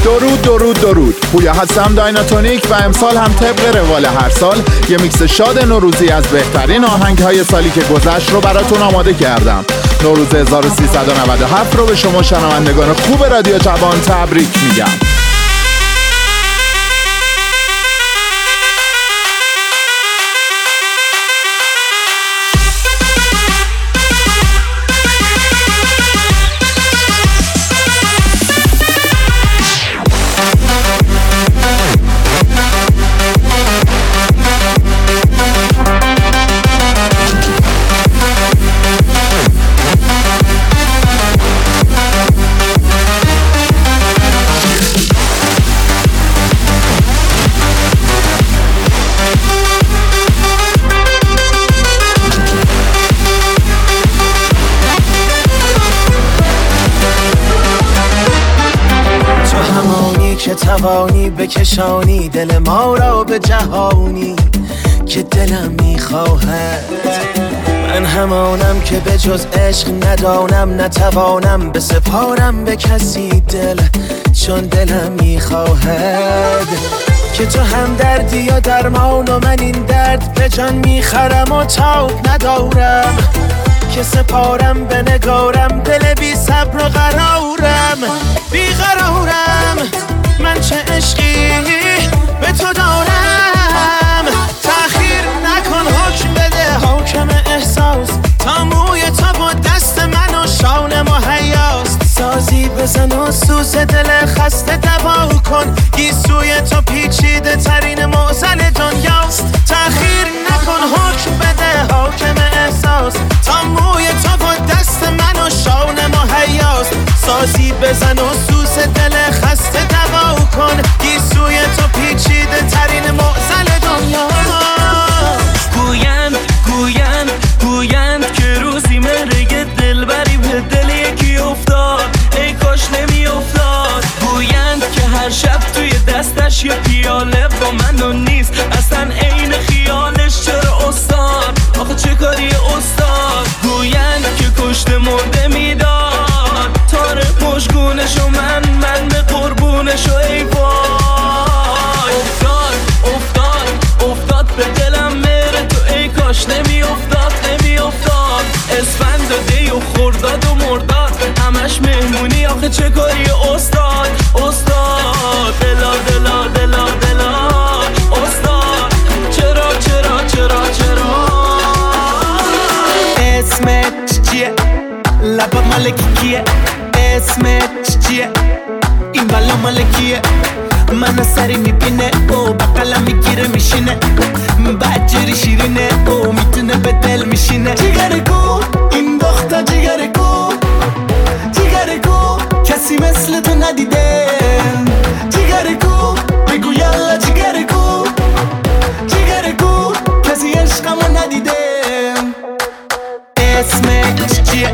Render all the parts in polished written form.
درود درود درود. پویا هستم، دایناتونیک، و امسال هم طبق روال هر سال یه میکس شاد نوروزی از بهترین آهنگ‌های سالی که گذشت رو براتون آماده کردم. نوروز 1397 رو به شما شنوندگان خوب رادیو جوان تبریک میگم. توانی بکشانی دل ما را به جهانی که دلم میخواهد. من همانم که به جز عشق ندانم، نتوانم بسپارم به کسی دل، چون دلم میخواهد که تو هم دردی یا درمان و من این درد به جان میخرم و تاب ندارم که سپارم به نگارم. دل بی صبر و قرارم، بی قرارم. من چه عشقی به تو دارم، تأخیر نکن حکم بده حاکم احساس. تا موی تو با دست من و شانم مهیاست. سازی بزن و سوز دل خسته دوا کن، گیسوی تو پیچیده ترین معضل دنیاست. تأخیر نکن حکم بده حاکم احساس. تا موی تو با دست من و شانم مهیاست. سازی بزن و سوز دل خسته دوا کن، گیسوی تو پیچیده ترین معضل دنیاست. گویند که روزی مرگ دلبری به دل یکی افتاد، ای کاش نمی افتاد. گویند که هر شب توی دستش یه پیاله با من و نیست اصلا عین خیالش. چرا استاد آخه چه کاری استاد؟ گویند که کشته مرده میداد، تاره مشگونش و من به قربونش و ای وای. افتاد به دلم مهر تو، ای کاش نمی افتاد. اسفند و دی و خرداد و مرداد همش مهمونی، آخه چه کاری استاد؟ دلا استاد. چرا اسمت چیه؟ لبا مالکی کیه؟ اسمت چیه؟ این بالا مالکیه؟ منو سری میبینه او بقلم میگیره میشینه، بدجوری شیرینه او میتونه به دل میشینه. جیگرگو این دختر جیگرگو کسی مثل تو ندیده. جیگرگو بگو یالا جیگرگو کسی عشقمو ندیده. اسمت چیه؟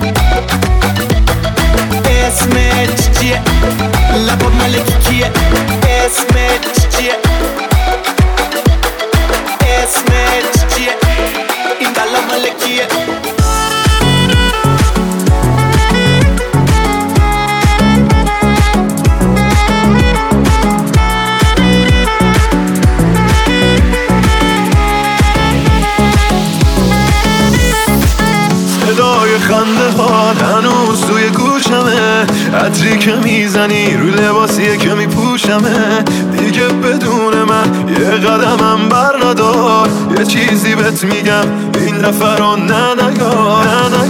لبا مالکی کیه؟ اسمت چیه؟ این بالا مالکیه؟ صدای خنده ها هنوز توی گوشمه، عطری که میزنی رو لباسیه که میپوشمه. دیگه بدون من یه قدمم بر ندار، یه چیزی بهت میگم این دفعه رو ننگار.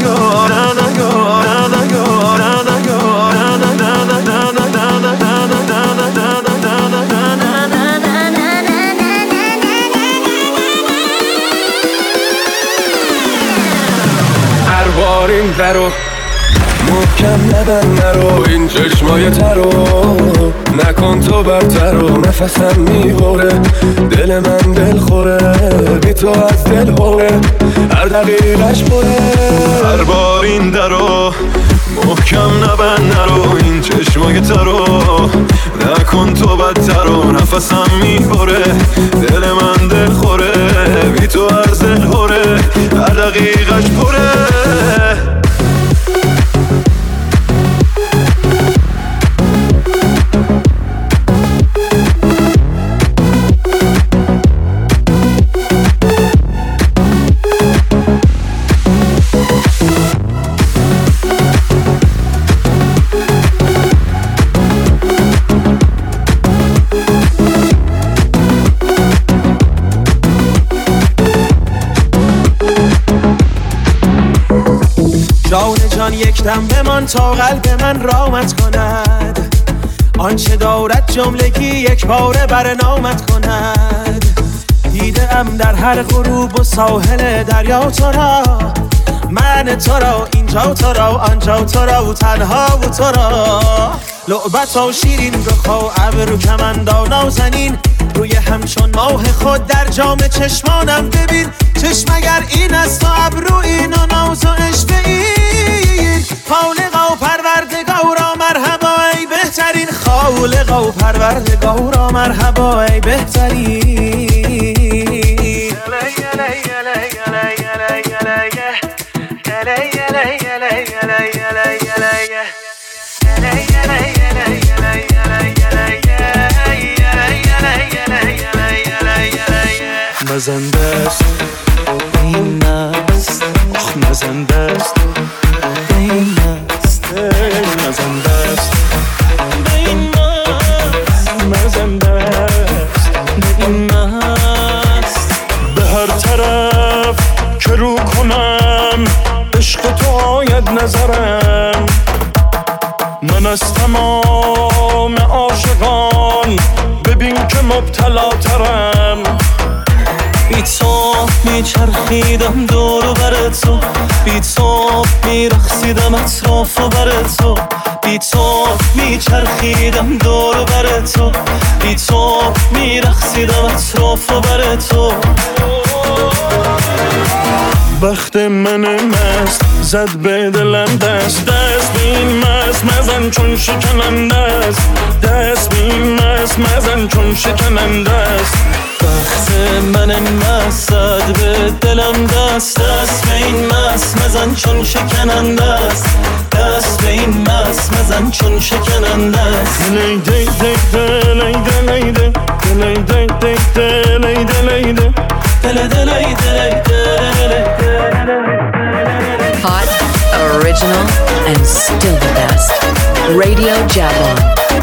این درو محکم نبند نرو، این چشمای ترو نکن تو برترو. نفسم میبره دل من دل خوره، بی تو از دل هوره هر دقیقش پره. هر بار این درو محکم نبند نرو، این چشمای ترو نکن تو بدترو. نفسم میبره دل من دل خوره، بی تو از دل هوره هر دقیقش پره. یک دم بمان تا قلب من رامت کند، آنچه دارد جملگی یک باره برنامت کند. دیدم در هر غروب و ساحل دریا تو را، من تو را اینجا تو را آنجا تو را و تنها و تو را. لعبت و شیرین بخوا ابرو کمندان نازنین، روی همچون ماه خود در جام چشمانم ببین. چشم اگر این است و ابرو این و ناز و عشق این، خالقا و پروردگارا مرحبا ای بهترین، خالقا و پروردگارا مرحبا ای بهترین. مزنده است این است، آخ مزنده است این است، مزنده است این است، مزنده است این است. به هر طرف که رو کنم عشق تو آید نظرم، من از تمام عاشقان ببین که مبتلا ترم. بی تو میچرخیدم دور و بر تو، بی تو میرقصیدم اطراف و بر تو، بی تو میچرخیدم دور و بر تو، بی تو میرقصیدم اطراف و بر تو. وقت من مست زد به دلم دست، دست به این مست مزن چون شکننده است، دست به این مست مزن چون شکننده است. وقت من مست زد به دلم دست، دست به این مست مزن چون شکننده است، دست به این مست مزن چون شکننده است. لیده لیده لیده لیده لیده لیده لیده لیده. Hot, original, and still the best. Radio Javon.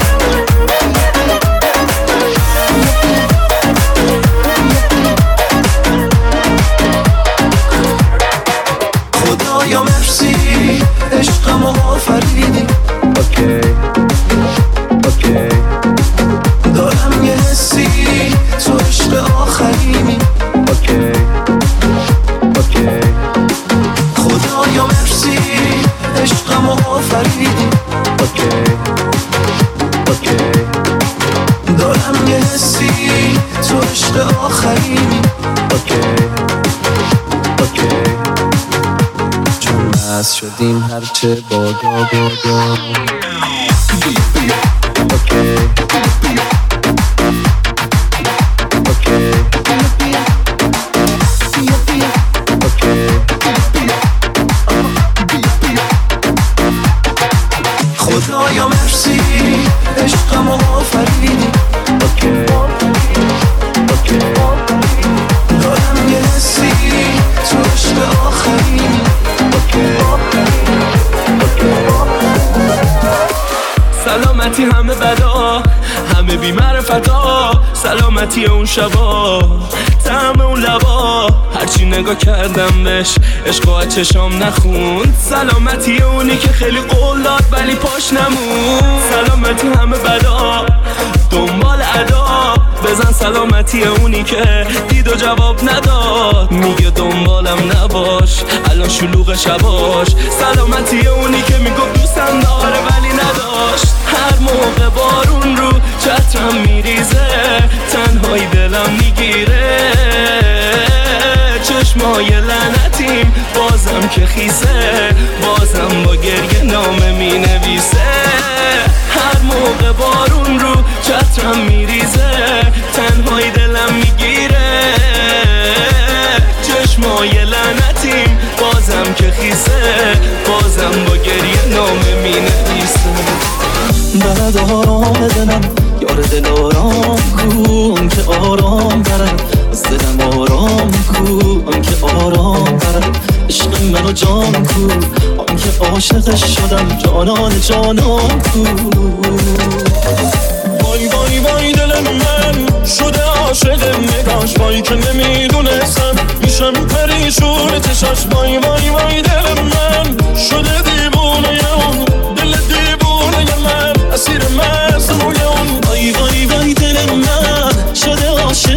خدایا مرسی عشقم آفریدی. اوکی اوکی دارم یه حسی تو عشق آخرینی. اوکی اوکی خدایا مرسی عشقم آفریدی. اوکی اوکی دارم یه حسی تو عشق آخرینی. اوکی اوکی چون بس شدیم هرچه بادا بادا. اوکی خدایا مرسی عشقم آفریدی. اوکی اوکی دارم یه حسی تو عشق آخرینی. سلامتی همه بدا همه بی معرفتا، سلامتی اون شبا طعم اون لبا، هرچی نگاه کردم بهش عشق و چشام نخوند. سلامتی اونی که خیلی قول داد ولی پاش نمون. سلامتی همه بدا دنبال ادا، بزن سلامتی اونی که دید و جواب نداد. میگه دنبالم نباش الان شلوغ شباش. سلامتی اونی که میگفت دوستم داره ولی نداشت. هر موقع بارون رو چترم میریزه، تنهایی دلم میگیره. چشمای لعنتیم بازم که خیسه، بازم با گریه نامه مینویسه. هر موقع بارون رو چترم میریزه، تنهایی دلم میگیره. چشمای لعنتیم بازم که خیسه، بازم با گریه نامه مینویسه. بلد آرام دلم یار دل آرام کو، آن که آرام برم از دلم آرام کو، آن که آرام برم عشق منو جان کو، آن که عاشقش شدم جانان جانان کو. وای وای وای دل من شده عاشق نگاش، وای که نمیدونستم میشم پریشون چشاش. وای وای وای دل من شده دیوونه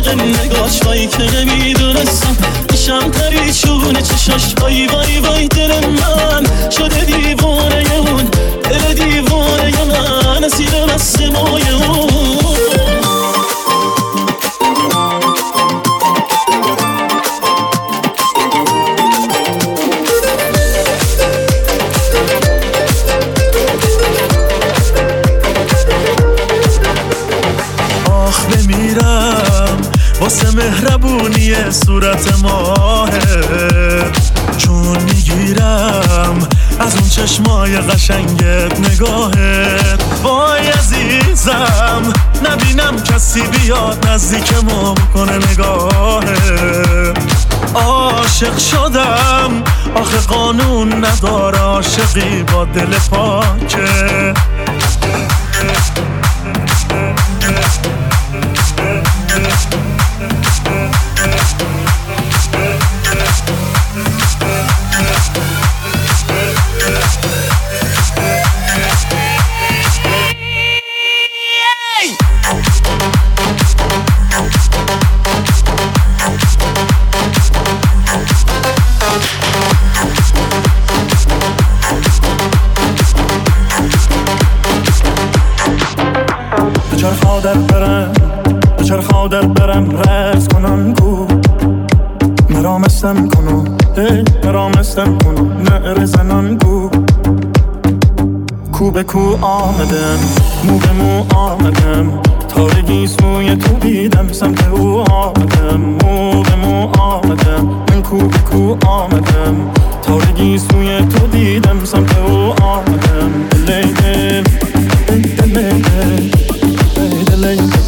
عاشق نگاش وای که میدونستم میشم پریشون چشاش وای وای وای دل من شده دیوانه اون دل دیوانه من اسیر دست مای اون واسه مهربونی صورت ماهه چون میگیرم از اون چشمای قشنگت نگاهت وای عزیزم نبینم کسی بیاد نزدیکمو بکنه نگاهه عاشق شدم آخه قانون نداره عاشقی با دل پاکه در برم رفت کنم گو مرامستم کنم مرامستم کنم نعر زنان گو کو به کو آمدم مو به مو آمدم تارگی سوی تو دیدم سمت او آمدم مو به مو آمدم من کو به کو آمدم تارگی سوی تو دیدم سمت او آمدم دلیده دلیده دلیده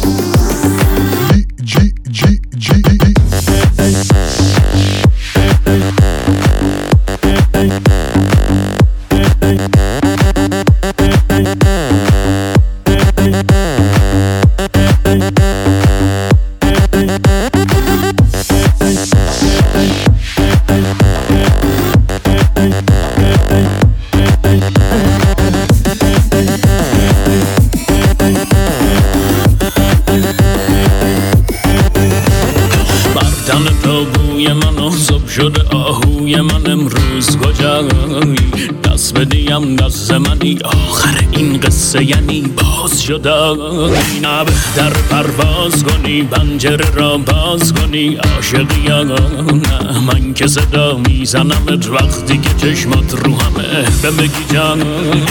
شده آهوی من امروز کجایی دست بدیم دست منی آخر این قصه یعنی باز شدایی نه بهتر پرواز کنی پنجره را باز کنی عاشقی یا نه من که صدا میزنمت وقتی که چشمات رو همه بمگی جان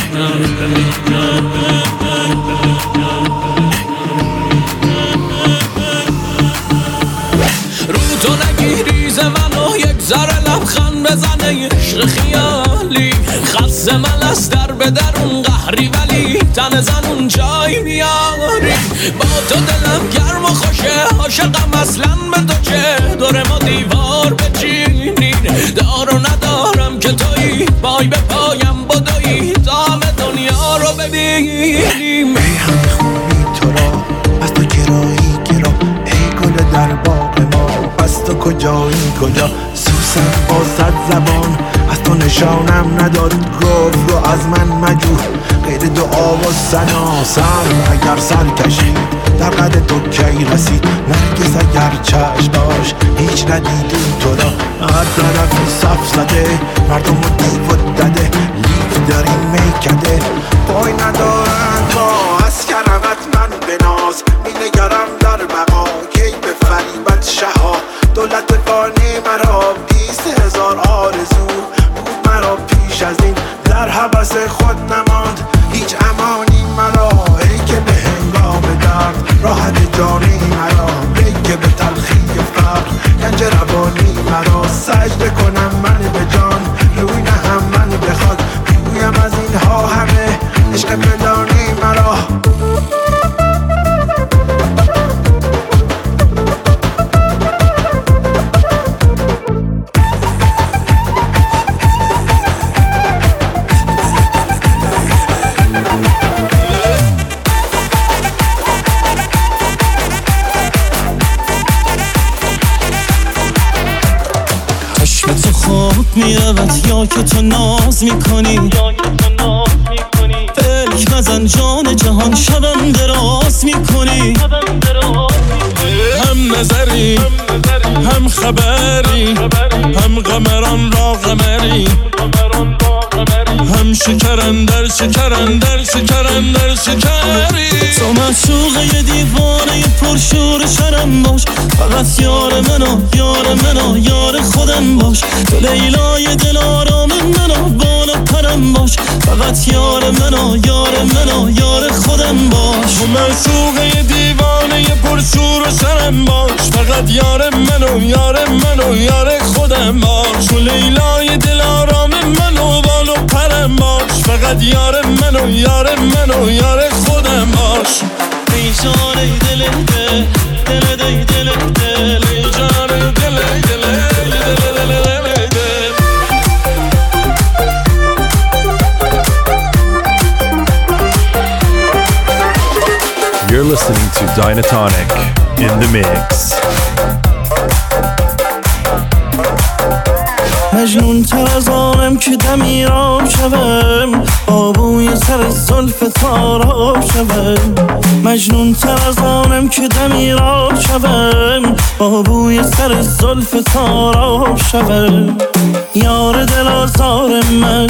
رو تو نگیری منو یک ذره لبخند بزنه عشق خیالی خسته من از در به درون قهری ولی تن زنون جای میاری با تو دلم گرم و خوشه عاشقم اصلا به تو چه دور ما دیوار بچینی دار و ندارم که تویی پای به پایم بدویی تا همه دنیا رو ببینیم ای همه خوبی تو را از تو گرایی گرا ای گل در باغ ما از تو کجایی کجا سوسن با صد زبان از تو نشانم نداد گفت رو از من مجو غیر دعا و ثنا سر اگر سر کشید در قد تو کی رسید نرگس اگر چشم باش هیچ ندیدیم تو را هر طرفی صف زده مردم و دیو و دده لیف داریم میکده پای ندارن تا از کرمت من بناز مینگرم در بقا کی به فریبت شها دولت فانی مرا 20,000 آرزو بود مرا پیش از این در حبس خود نماند هیچ امانی مرا ای که به هنگام درد راحت جانی مرا ای که به تلخی فقر گنج روانی مرا سجده کنم من به جان روی نهم من بخواد بگویم از اینها همه عشق پنهانی مرا میرود یا که تو ناز میکنی فلک مزن جان جهان شبم دراز میکنی هم نظر خبری، هم قمران را قمری، هم شکرندر شکرندر شکرندر شکری. تو معشوقه یه دیوانه پرشور شرم باش، فقط یار منو یار منو یار خودم باش. تو لیلای دل آرام منو بالا پرم باش، فقط یار منو یار منو یار خودم باش. تو معشوقه یه دیوانه پرشور شرم باش، فقط یار منو یار منو یار خودم باش. تو لیلای دل آرام منو بالا پرم باش، فقط یار منو یار منو یار خودم باش. ای جان ای دل دل دل دل دل دل ای جان ای دل دل دل دل دل. You're listening to Dynatonic in the mix. مجنون تر از آنم که دمیرام شوم، آبوی سر زلف تاراب شوم. مجنون تر از آنم که دمیرام شوم، آبوی سر زلف تاراب شوم. یار دل آزار من،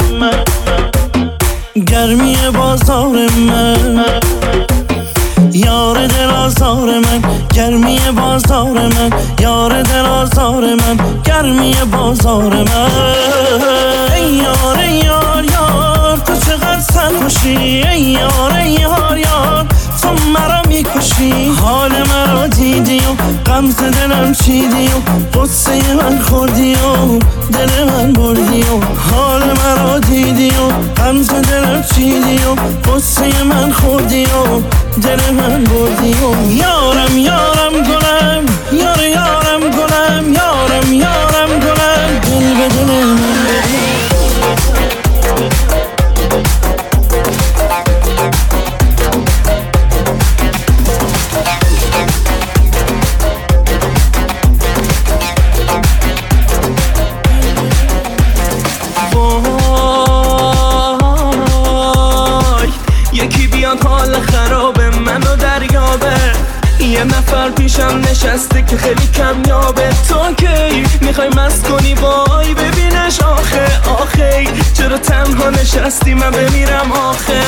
گرمی بازار من. یار دل آزار من، گرمی بازار من. یار دل آزار من، گرمی بازار من. ای یار ای یار یار تو چقدر سرخوشی، ای یار ای یار یار تو مرا میکشی. حال مرا دیدی و غمز دلم چیدی و قصه من خوردی و دل من بردی و حال مرا دیدی و غمز دلم چیدی و قصه من خوردی و دل من بردی و یارم یارم گلم یار یارم گلم یارم یارم گلم دل به دل من یه نفر پیشم نشسته که خیلی کمیابه. تو کی میخوای مست کنی وای ببینش آخه آخه چرا تنها نشستی من بمیرم آخه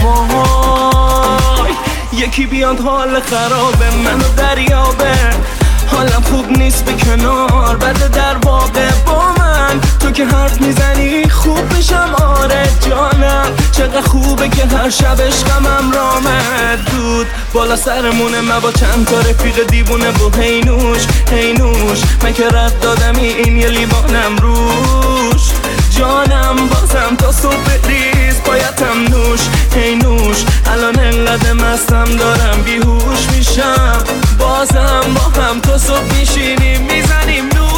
وای. یکی بیاد حال خرابه منو دریابه، حالم خوب نیست به کنار بده در واقع با من. تو که حرف میزنی خوب میشم آره جانم. چقدر خوبه که هر شب عشقم رامد دود بالا سرمونه. من با چند تا رفیق دیوونه و هینوش هینوش من که رد دادمی این یه لیوانم روش. جانم بازم تا صبح ریز بایدم نوش هینوش. الان انقدر مستم دارم بیهوش میشم، بازم با هم تا صبح میشینیم میزنیم نوش.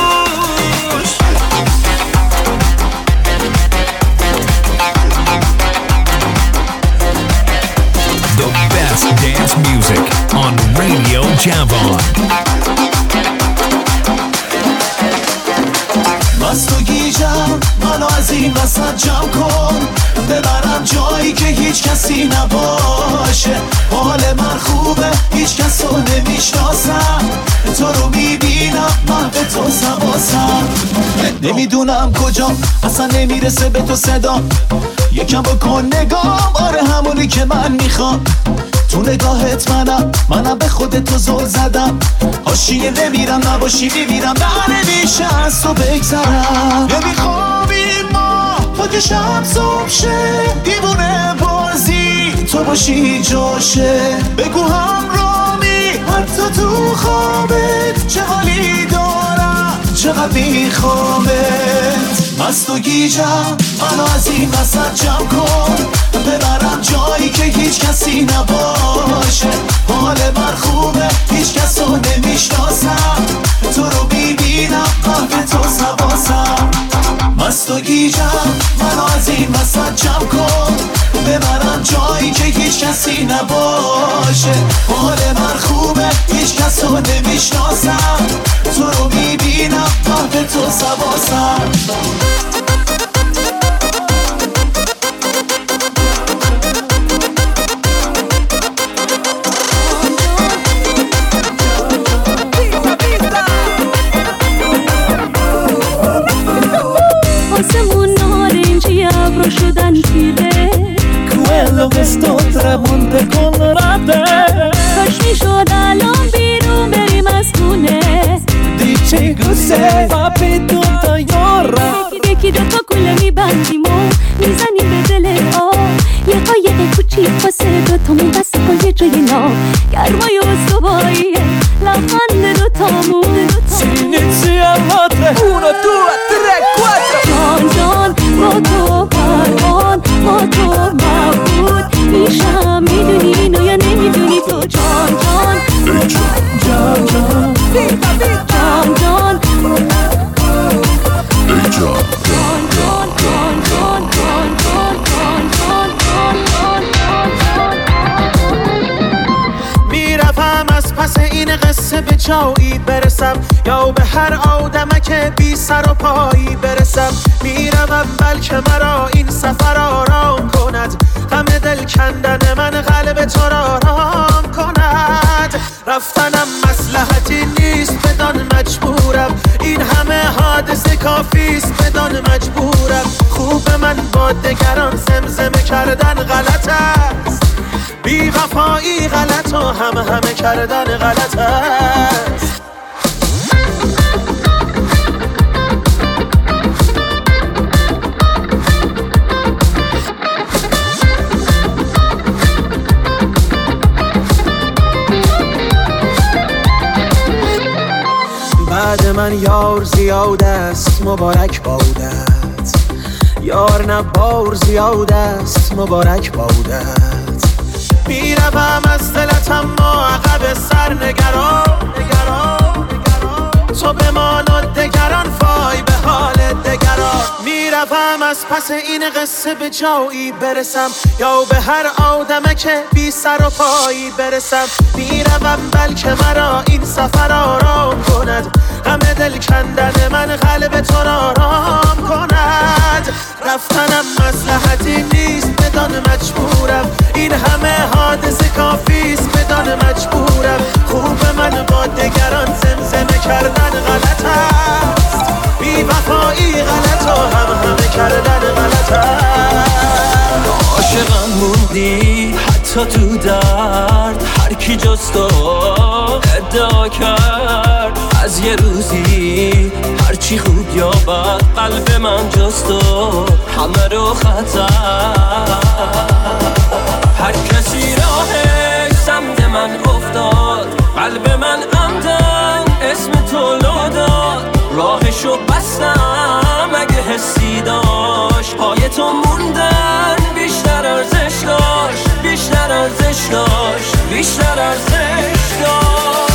The best dance music on Radio Javon. مست و گیجم منو از این وسط جمع کن، ببرم جایی که هیچ کسی نباشه. حال من خوبه هیچ کس رو نمیشناسم، تو رو میبینم من به تو سواسم. نمیدونم کجا اصلا نمیرسه به تو صدا، یکم بکن نگام آره همونی که من میخوام. تو نگاهت منم به خودت تو زل زدم. حاشیه نمیرم نباشی میمیرم، نمیشه از تو بگذرم. نمیخوابیم ما تا که شب صبح شه، دیوونه بازی تو باشی جاشه. بگو همرامی حتی تو خوابت چه حالی دارم چقدر میخوامت. مست و گیجم منو از این وسط جمع کن، ببرم جایی که هیچ کسی نباشه. حال من خوبه هیچ کس رو نمیشناسم، تو رو میبینم قلب تو سواسم. مست و گیجم منو از این وسط جمع کن، ببرم جایی که هیچ کسی نباشه. حال من خوبه هیچ کس رو نمیشناسم، تو رو میبینم قلب تو سواسم. گرمای استواییه لبخند دوتامون Inizialmente 1, 2, 3, 4 جان جان با تو پروان با تو مبهوت میشم میدونی اینو یا نمیدونی تو جان جان جان جان جان جان میرفم از پس این قصه به جایی برسم یا به هر آدمک بی سر و پایی برسم میرم بلکه مرا این سفر آرام کند غم دل کندن من قلب تو را آرام کند رفتنم مصلحتی نیست بدان مجبورم این همه حادثه کافیست بدان مجبورم خوب من با دگران زمزمه کردن غلط است بی وفایی غلط و همه کردن غلط است بعد من یار زیاد است مبارک بودت یار نه بار زیاد است مبارک بودت میروم از دلت اما عقب سر نگران تو بمان و دگران فای به حال دگران میروم از پس این قصه به جایی برسم یا به هر آدمک بی سر و پایی برسم میروم بلکه مرا این سفر آرام کند غم دل کندن من قلب تو را آرام کند رفتنم مصلحتی نیست بدان مجبورم این همه حادثه کافیست بدان مجبورم خوب من با دگران زمزمه کردن غلط است بی وفایی غلط و همه کردن غلط است عاشقم موندی حتی تو درد هر کی جز تو ادعا کرد از یه روزی هرچی خوب یا بد قلب من جز تو همه رو خطر هر کسی راهش سمت من افتاد قلب من عمدن اسم تو لو داد راهشو بستم اگه حسی داشت پای تو موندن بیشتر ارزش داشت بیشتر ارزش داشت بیشتر ارزش داشت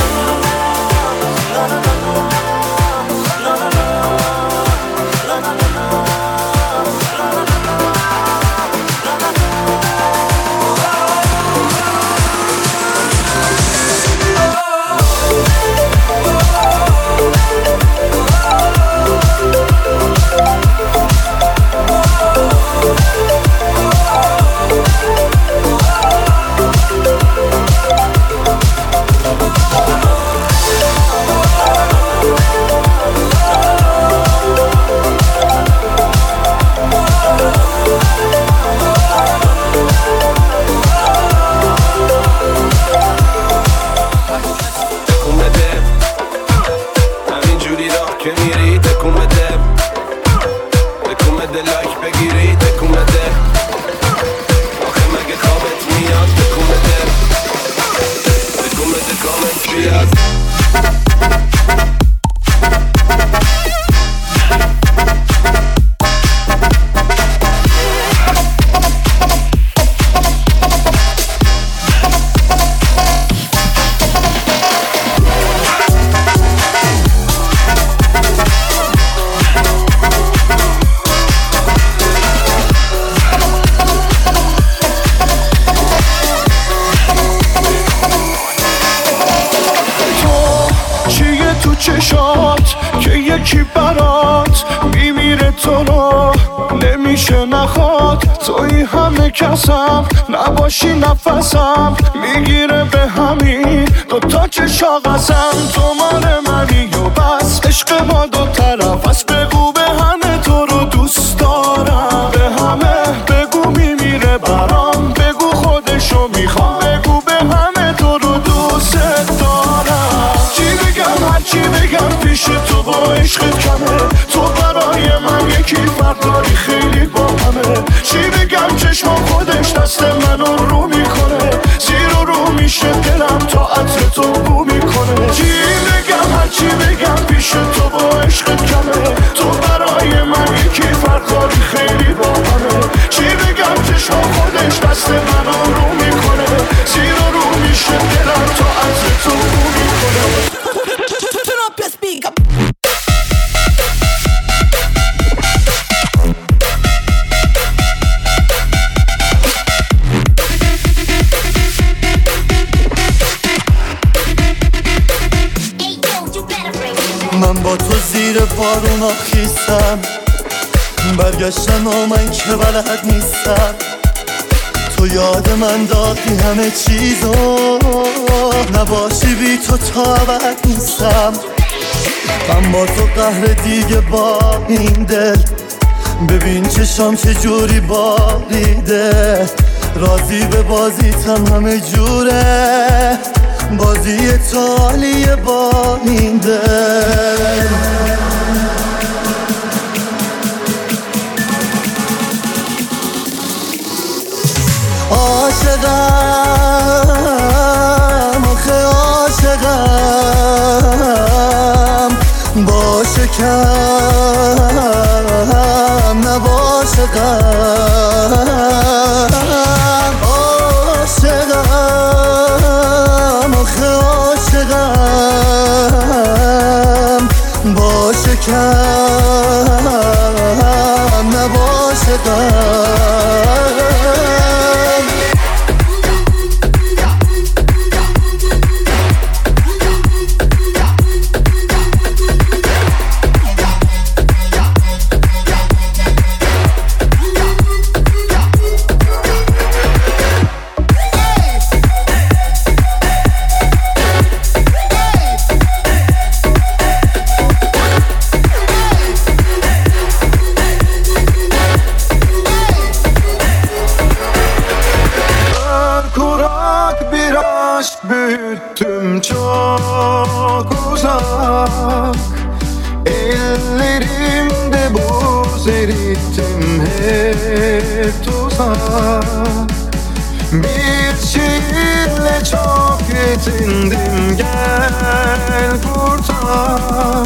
چشات که یکی برات میمیره تو رو نمیشه نخواد توی همه کسم نباشی نفسم میگیره به همین دوتا چشا قسم تو مال منی و بس عشق ما دو طرف از بگو به همه تو رو دوست دارم به همه بگو میمیره برام بگو خودشو میخوام بگو به همه تو رو دوست دارم چی بگم هرچی بگم پیش تو با عشقت کمه تو برای من یکی فرق داری خیلی با همه چی بگم چشم خودش دست منو رو میکنه زیر و رو میشه دل تو بو میکنه. چی بگم هرچی بگم پیش تو با عشقت کمه. تو برای من یکی فرقاری خیلی باهمه. چی بگم چشم خودش دست منو رو میکنه. زیر و رو میشه دلم تا عطر تو بو میکنه. من با تو زیر بارونا خیستم، برگشتم و من که بلد نیستم. تو یاد من دادی همه چیزو، نباشی بی تو تا ابد نیستم. من با تو قهر دیگه با این دل، ببین چشام چجوری باریده. راضی به بازیتم همه جوره، بازی تو عالیه با این دل. عاشقم آخه عاشقم، باشه کم نباشه غم. عاشقم آخه عاشقم، باشه کم نباشه غم. Büyüttüm çok uzak, ellerimde buz erittim hep tuzak. Bir şiirle çok yetindim, gel kurtar.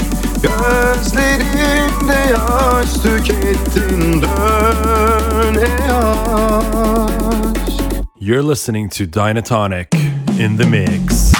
Gözlerimde yaş tükettin, dön ey aşk. You're listening to Dynatonic in the mix.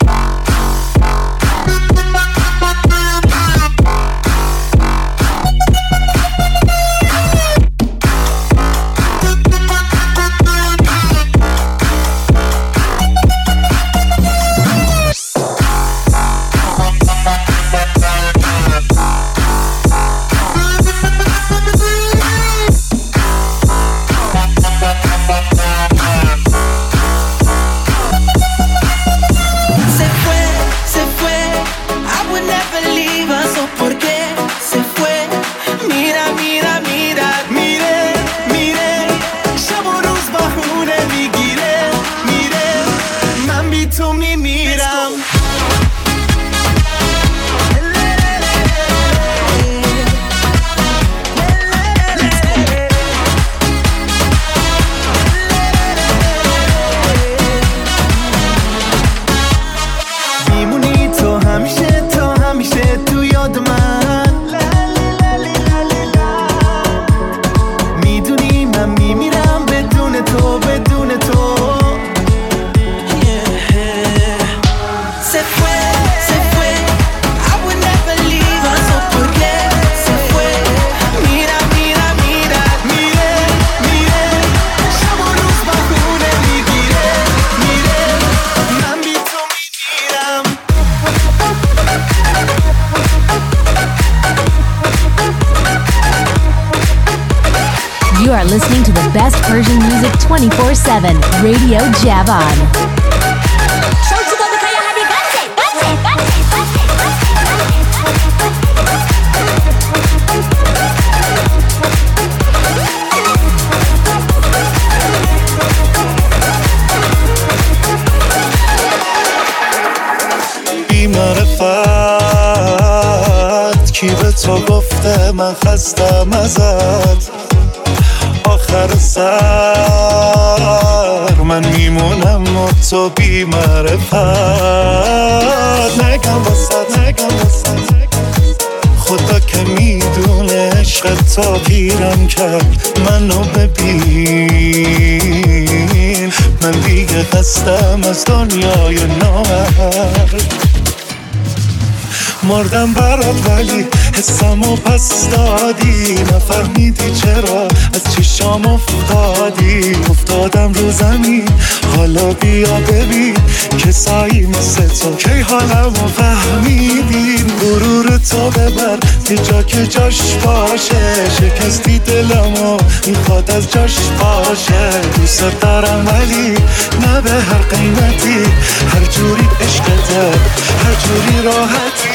You are listening to the best Persian music 24/7. Radio Javan. معرفت کی به تو گفته من خستم ازت؟ آخر سر من میمونم و تو بی معرفت. نگم واسه خدا که میدونه عشق تا پیرم کرد منو ببین. من دیگه خستم از دنیای نامرد. مردم برات ولی حسمو پس دادی. نفهمیدی چرا از چشام افتادم رو زمین. حالا بیا ببین کسایی مثل تو کی حالمو فهمیدین. غرور تو ببر یه جا که جاش باشه. شکستی دلمو میخواد از جاش باشه. دوست دارم ولی نه به هر قیمتی. هر جوری عشقته هر جوری راحتی.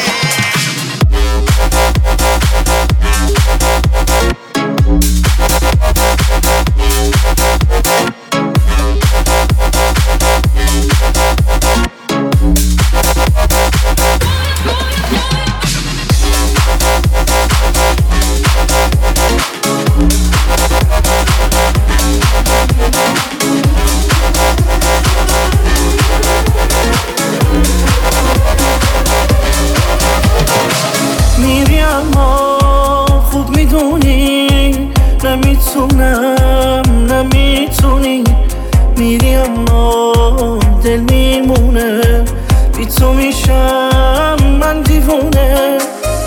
نمیتونی میری اما دل میمونه. بی تو میشم من دیوونه.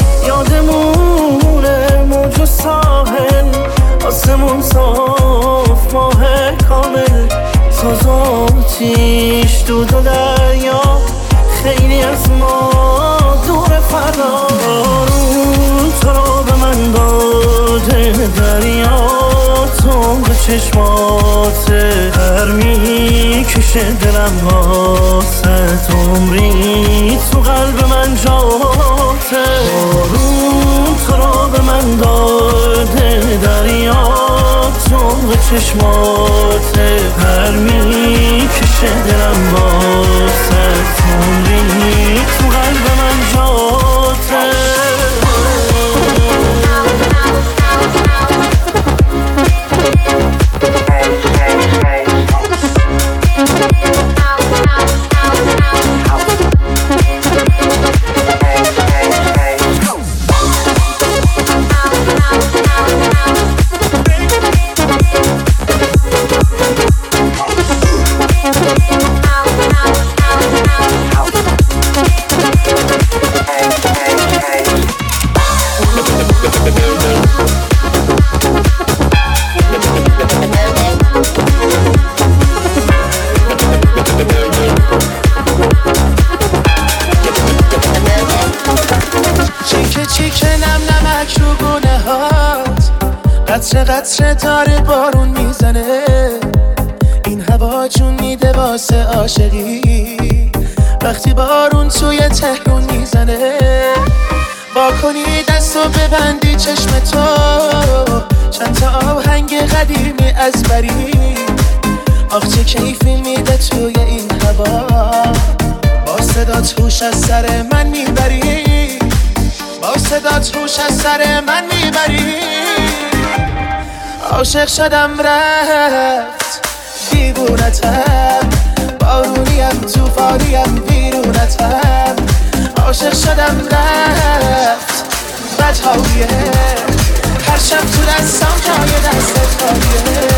یادمونه موج و ساحل آسمون صاف ماه کامل. ساز و آتیش دود و دریا خیلی از ما دور فردا. بارون تو رو به من داده دریا تو به چشماته. هر میکشه دلم واسه عمری تو قلب من جاته. بارون تو رو به من داده دریا تو به چشماته. هر میکشه دلم واسه عمری تو قلب من جاته. قطره قطره داره بارون میزنه. این هوا جون میده واسه عاشقی. وقتی بارون توی تهرون میزنه با کنی دستو ببندی چشم تو. چند تا آهنگ قدیمی از بری. آخ چه کیفی میده توی این هوا. با صدات هوش از سر من میبری. با صدات هوش از سر من میبری. عاشق شدم رفت دیوونتم. بارونیم توفانیم بیرونتم. عاشق شدم رفت بدهاییه. هر شب تو دستم جای دستت خالیه.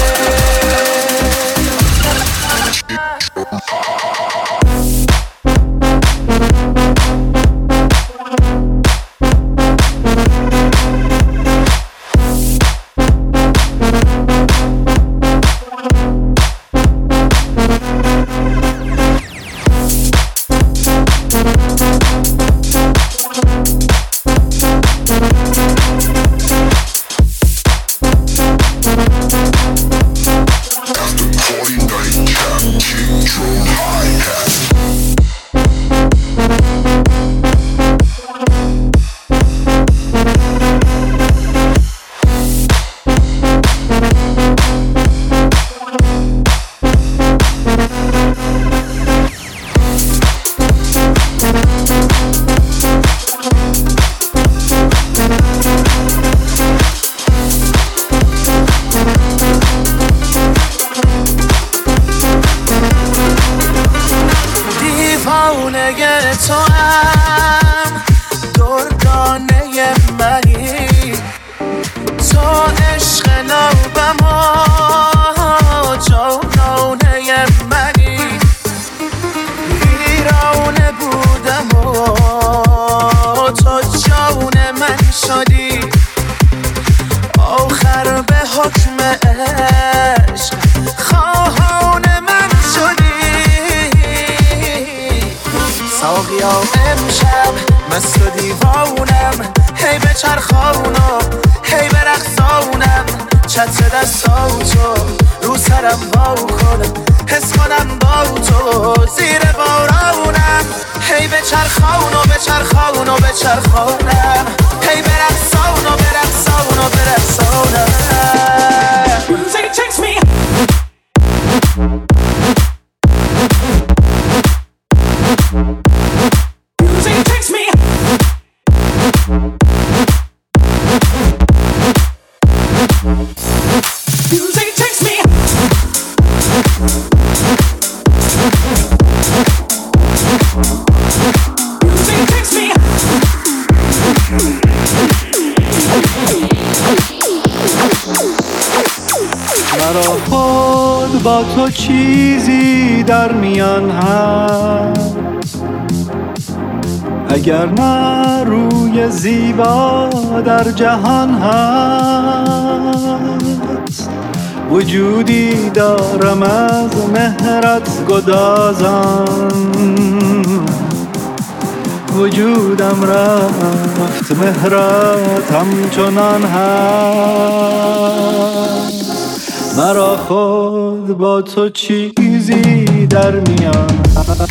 خانه تو هم دردانه منی، تو عشق نوبم و جانانه منی، ویرانه بودم و تو جان من شدی، آخر به حکم عشق خواهان من شدی. ساقیا امشب مست و دیوانم، هی به چرخانم هی به رقصانم، چتر دستاتو رو سرم وا کنم، حس کنم با تو زیر بارانم، هی به چرخانم به چرخانم به چرخانم، هی به رقصانم به رقصانم به رقصانم. Music takes me. Music takes me. Music takes me. Music takes me. مرا خود با تو چیزی در میان هست، اگر نه روی زیبا در جهان هست، وجودی دارم از مهرت گدازان، وجودم رفت مهرت همچنان هست. مرا خود با تو چیزی در میان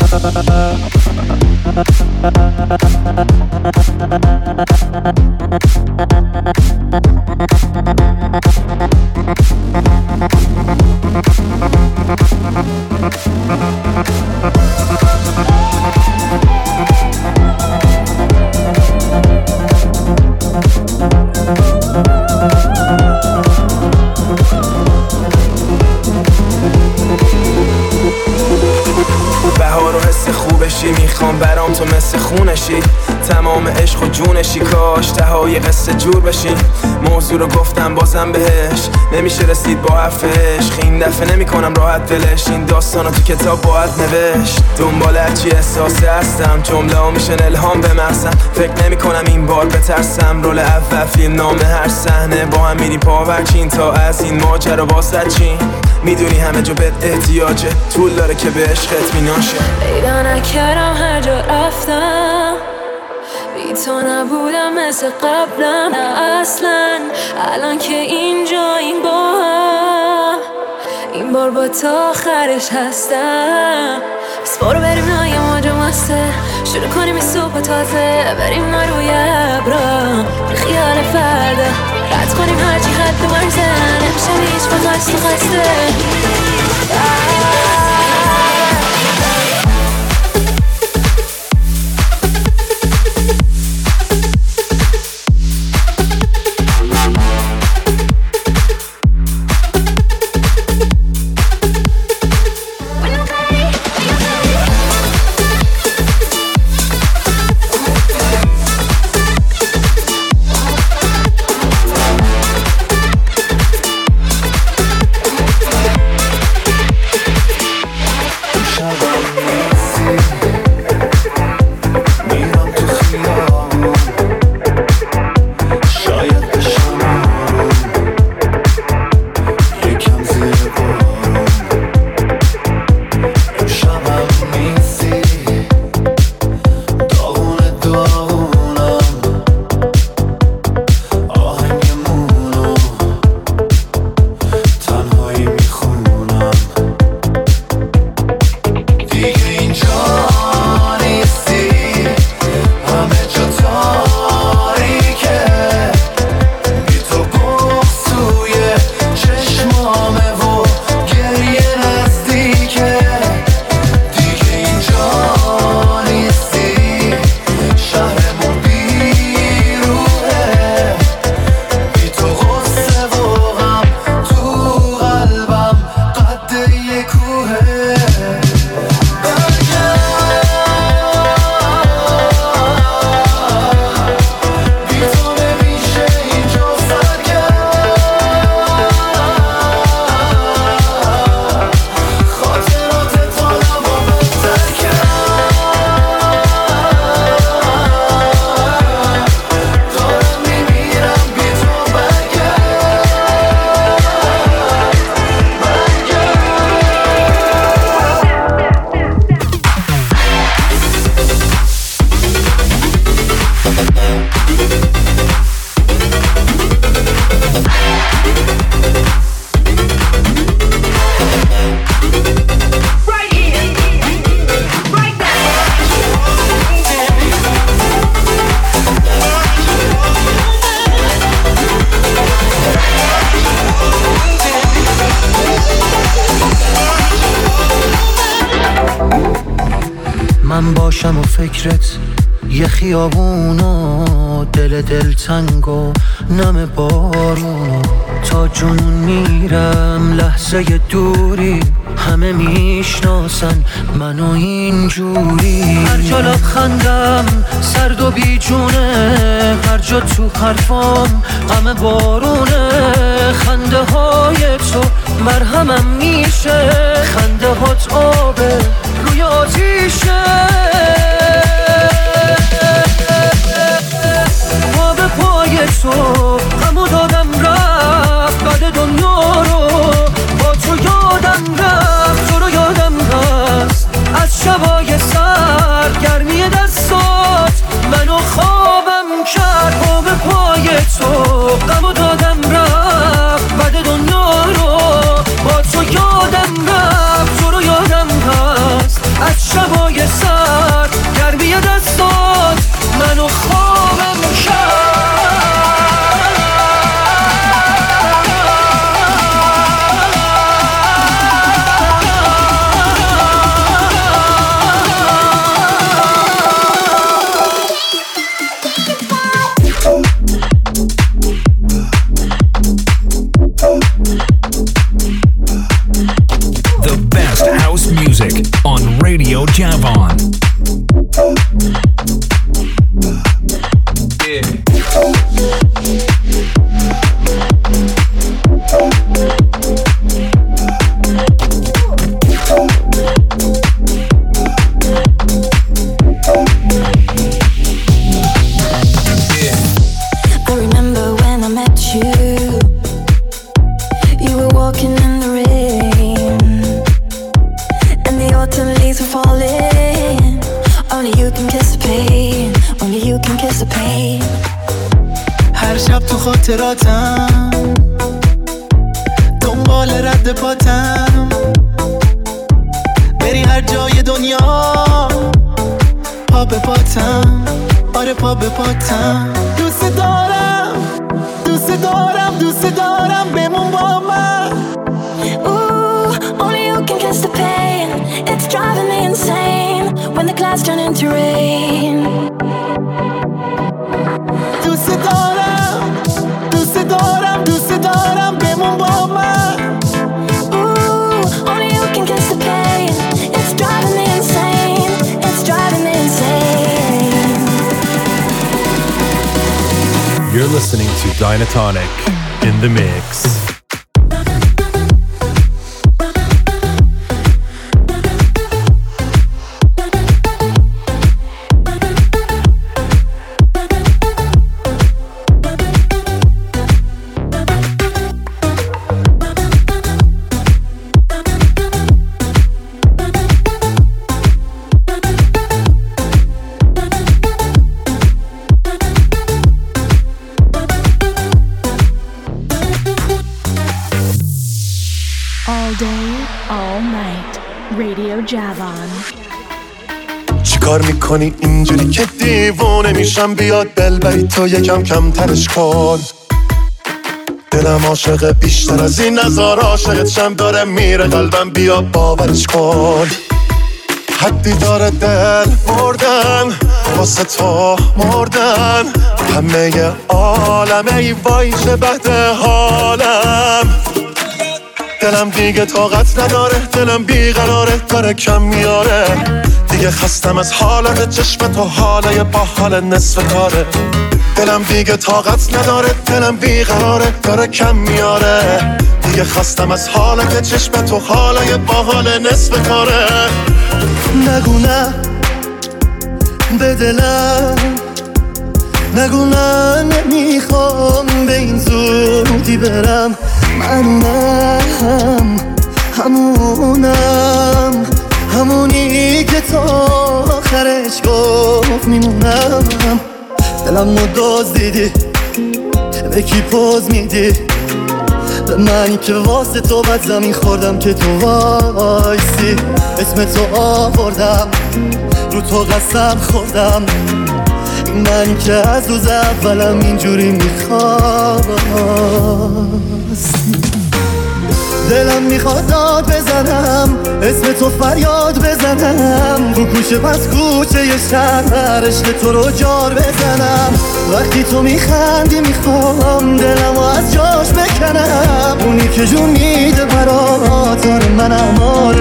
میخوام برام تو مثل خونشی، تمام عشق و جونشی، کاش تهای قصه جور بشی. موضوع رو گفتم بازم بهش نمیشه رسید با حرف عشق، این دفعه نمیکنم راحت دلش، این داستانو تو کتاب باید نوشت. دنبال هرچی احساسی هستم، جمله ها میشن الهام به مغزم، فکر نمیکنم این بار بترسم. رول اول فیلم نامه هر صحنه با هم میریم پاورچین، تا از این ماجرا واسه چین. میدونی همه جا بهت احتیاجه، طول داره که به عشق اطمینان شه. پیدا نکردم هر جا رفتم، بی تو نبودم مثل قبلم، نه اصلا الان که اینجا این با هم، این بار با تو آخرش هستم. بس برو بریم نای موج مسته، شروع کنیم این صبح تازه، بریم ما روی ابرا بی خیال فردا، رد کنیم هرچی حد مرزه، نمیشه هیچ وقت تو خسته. من باشم و فکرت یه خیابون و دل تنگ و نم بارون تا جنون میرم لحظه دوری همه میشناسن منو اینجوری هر جا لبخندم سرد و بیجونه هر جا تو حرفام غم بارونه خنده های تو مرهمم میشه خنده هات آبه روی آتیشه پا به پای تو غمو دادم رفت بعد دنیا رو با تو یادم رفت تو رو یادم هست از شبای سر گرمی دستات منو خوابم کرد پا به پای تو غمو دادم رفت بعد دنیا رو با تو یادم رفت تو رو یادم هست از شبای سر گرمی دستات منو خوابم کرد on Radio Javon. خاطراتم دنبال رد پاتم بری هر جای دنیا پا به پاتم آره پا به پاتم دوست دارم دوست دارم دوست دارم بمون با من Ooh, only you can kiss the pain It's driving me insane When the clouds turn into rain دوست دارم دوست دارم بمون با من Ooh, only you can kiss the pain It's driving me insane It's driving me insane You're listening to Dynatonic in the mix. چیکار میکنی اینجوری که دیوونه میشم بیاد دلبری تو یکم کمترش کن دلم عاشق بیشتر از این نظر عاشقت شم داره میره قلبم بیا باورش کن حدی داره دل مردن واسه تو مردن همه عالمه ای وای چه بده حالم دلم دیگه طاقت نداره دلم بیقراره داره کم میاره دیگه خستم از حالت چشم تو حالای با حال نصف کاره دلم دیگه طاقت نداره دلم بیقراره داره کم میاره دیگه خستم از حالت چشم تو حالای با حال نصف کاره نگو نه به دلم نگو نه نمیخوام به این زودی برم منم همونم همونی که تا آخرش گفت میمونم دلم رو دزدیدی به کی پوز میدی به منی که واسه تو بد زمین خوردم که تو وایسی اسم تو آوردم رو تو قسم خوردم من که از روز اولم اینجوری میخواست دلم میخواد داد بزنم اسم تو فریاد بزنم رو کوچه پس کوچه یه شهر عشق تو رو جار بزنم وقتی تو میخندی میخوام دلمو از جاش بکنم اونی که جون میده برات آره منم آره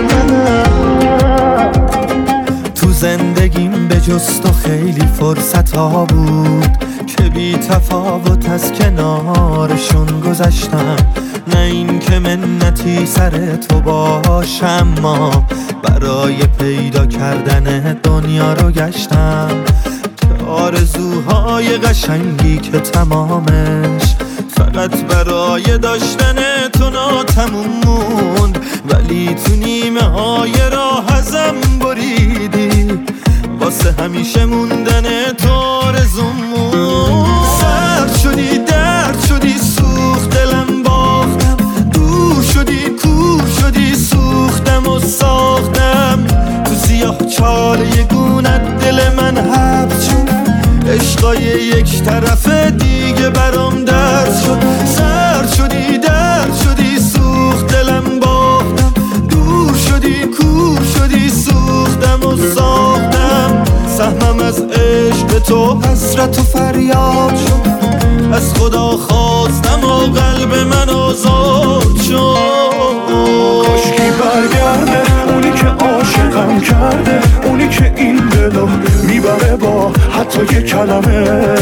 منم تو زندگیم به جز تو خیلی فرصت ها بود که بی تفاوت از کنارشون گذشتم نه این که منتی سر تو باشم ما برای پیدا کردن دنیا رو گشتم که آرزوهای قشنگی که تمامش فقط برای داشتن تو ناتموم موند ولی تو نیمه های راه ازم بریدی واسه همیشه موندن تو آرزومون سرد شدی درد شدی سوخت دلم باختم دور شدی کور شدی سوختم و ساختم تو سیاه چاله گونت دل من حبس شد عشقای یک طرف دیگه برام درد شد سرد شدی درد شدی سوخت دلم باختم دور شدی کور شدی سوختم و ساختم سهمم از عشق تو حسرت و فریاد شد از خدا خواستم و قلب من آزاد شد کاشکی برگرده اونی که عاشقم کرده اونی که این دلو میبره با حتی یه کلمه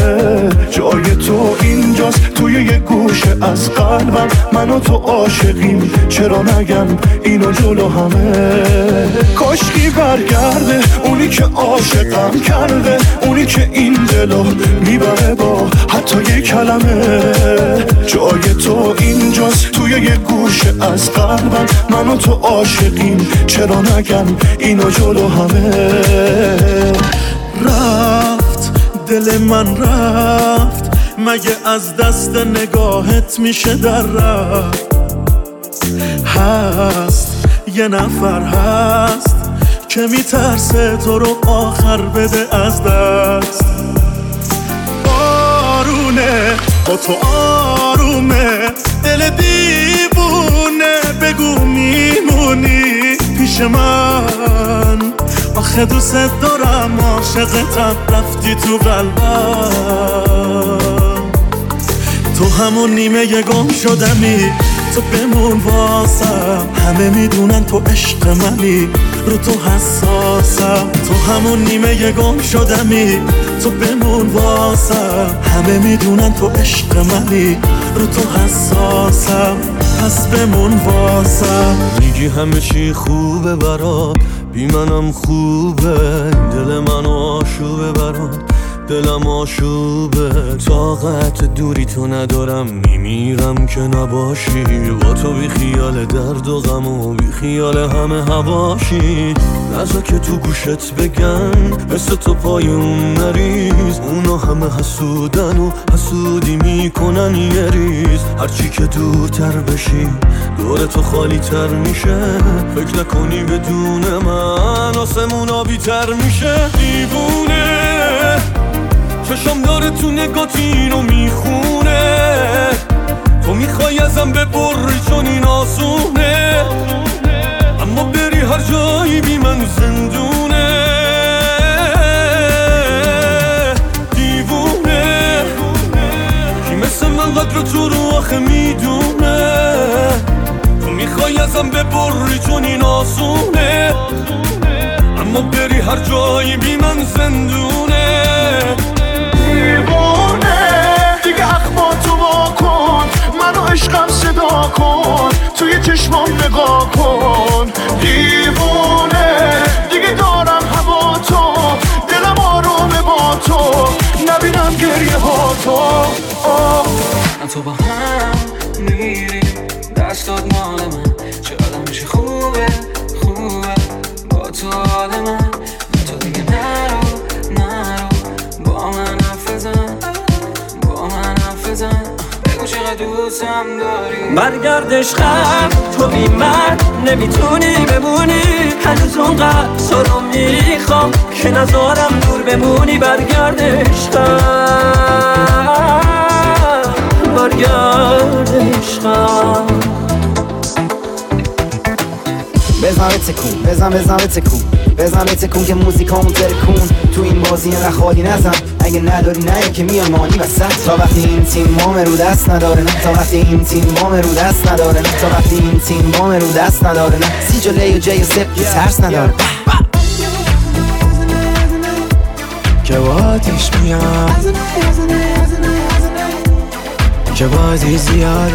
جای تو اینجاست توی یه گوشه از قلبم من و تو عاشقیم چرا نگم اینو جلو همه کاشکی برگرده اونی که عاشقم کرده اونی که این دلو میبره با حتی یه کلمه جای تو اینجاست توی یه گوشه از قلبم من و تو عاشقیم چرا نگم اینو جلو همه رفت دل من رفت مگه از دست نگاهت میشه در رفت هست یه نفر هست که میترسه تو رو آخر بده از دست بارونه با تو آرومه دل دیوونه بگو میمونی پیش من آخه دوست دارم عاشقتم رفتی تو قلبم تو همون نیمه گم شدمی تو بمون واسم همه میدونن تو عشق منی رو تو حساسم تو همون نیمه گم شدمی تو بمون واسم همه میدونن تو عشق منی رو تو حساسم پس بمون واسم میگی همه چی خوبه برات بی منم خوبه دل منو آشوبه برات دلم آشوبه طاقت دوری تو ندارم میمیرم که نباشی با تو بی خیال درد و غم و بی خیال همه هواشی نزا که تو گوشت بگن مثل تو پای اون نریز اونا همه حسودن و حسودی میکنن یه ریز هرچی که دورتر بشی دور تو خالی تر میشه فکر نکنی بدون من آسمون آبی تر میشه دیوونه چشم داره تو نگات اینو میخونه تو میخوای ازم ببری چون این آسونه اما بری هر جایی بی من زندونه دیوونه کی مثل من قدر تو رو آخه میدونه تو میخوای ازم ببری چون این آسونه اما بری هر جایی بی من زندونه دیوانه دیگه اخماتو وا کن منو عشقم صدا کن توی چشمام نگاه کن دیوانه دیگه دارم هوا تو دلم آرومه با تو نبینم گریه ها تو من تو با هم میریم دستات مال من چقدر میشه خوبه خوبه با تو حال من تو دیگه نرو با من حرف بزن بگو چقدر دوستم داری برگرد عشقم تو بی من نمیتونی بمونی هنوز اونقدر سرم میخوام که نذارم دور بمونی برگرد عشقم برگرد عشقم بزن تکون بزن تکون بزن تکون که موزیکامون ترکون تو این بازی نه خالی نزن اگه نداری نه که میان مانی وسط تا وقتی این تیم بام رو دست نداره نه تا وقتی این تیم بام رو دست نداره نه تا وقتی این تیم بام رو دست نداره نه سی جلوی و جی و سپ که ترس نداره که با آتیش میاد که بازی زیاده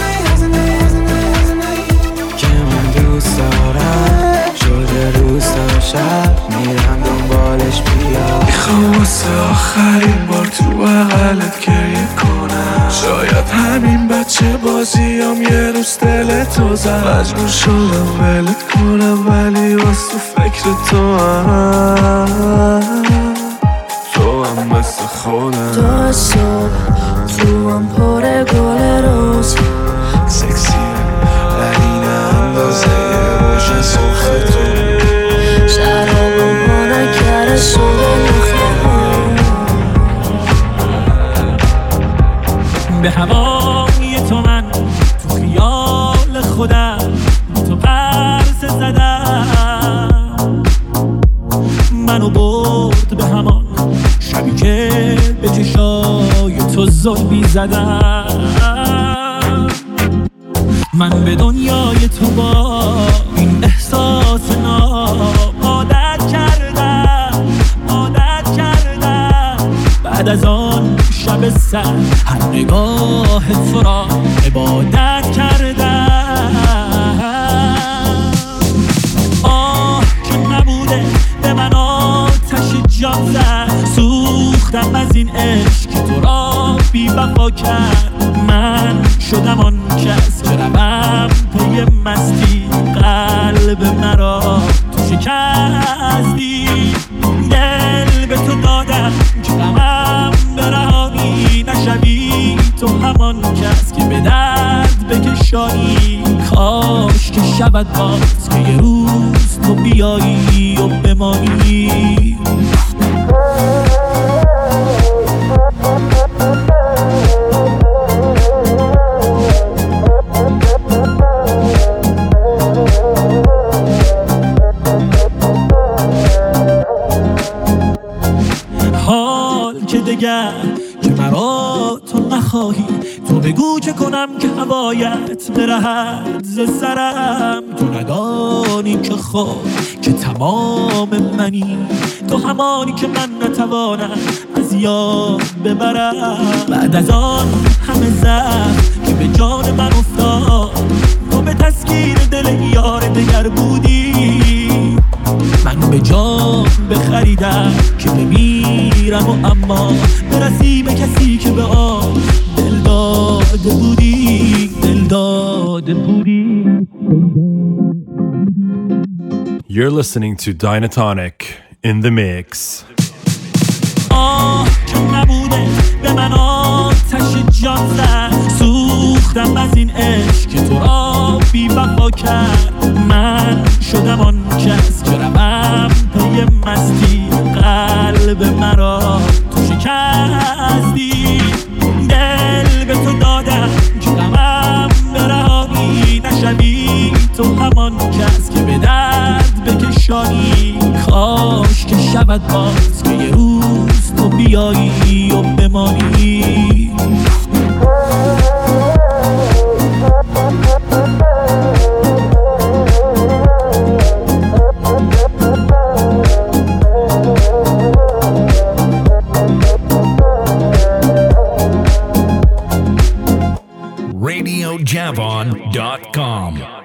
که من دوست دارم شده روز تا شب میرم دنبالش بیا میخوام واسه آخرین بار تو بغلت گریه کنم شاید همین بچه بازیام یه روز دلتو زد مجبور شدم ولت کنم ولی واسه فکر تو هم مثل خودم تا صبح تو هم پر گل روز سکسی ولی نه اندازه روژن سرخ تو شرابم با نکره شده نخواهم به هوای تو من تو خیال خودم تو پرسه زدم منو برد به همان شبی که به چشای تو ظلمی زدم من به دنیای تو با این احساس ناب عادت کردم بعد از آن شب سر هر نگاه تو را عبادت کردم آه که نبوده به من آتش جان زد سوختم از این عشق که تو را بی وفا کرد من شدم آن کس که روم پی مستی قلب مرا تو شکستی دل به تو دادم که غمم برهانی نشوی تو همان کس که به درد بکشانی کاش که شود باز که یه روز تو بیایی و بمانی حال که دگر که مرا تو نخواهی تو بگو چه کنم که هوایت برهد ز سرم تو ندانی که خود که تمام منی تو همانی که من نتوانم از یاد ببرم بعد از آن همه زخم که به جان من افتاد تو به تسکین دل یار دگر بودی من به جان بخریدم که بمیرم و اما برسی به کسی که به آن دل داده بودی You're listening to Dynatonic in the mix. آه که نبوده به من آتش جان زد سوختم از این عشق که تو را بی وفا کرد من شدم آن کس که روم پی مستی قلب مرا تو شکستی دل به تو دادم که غمم برهانی نشوی تو همان کس که به درد بکشانی کاش که شود باز که یه روز تو بیایی و بمانی RadioJavon.com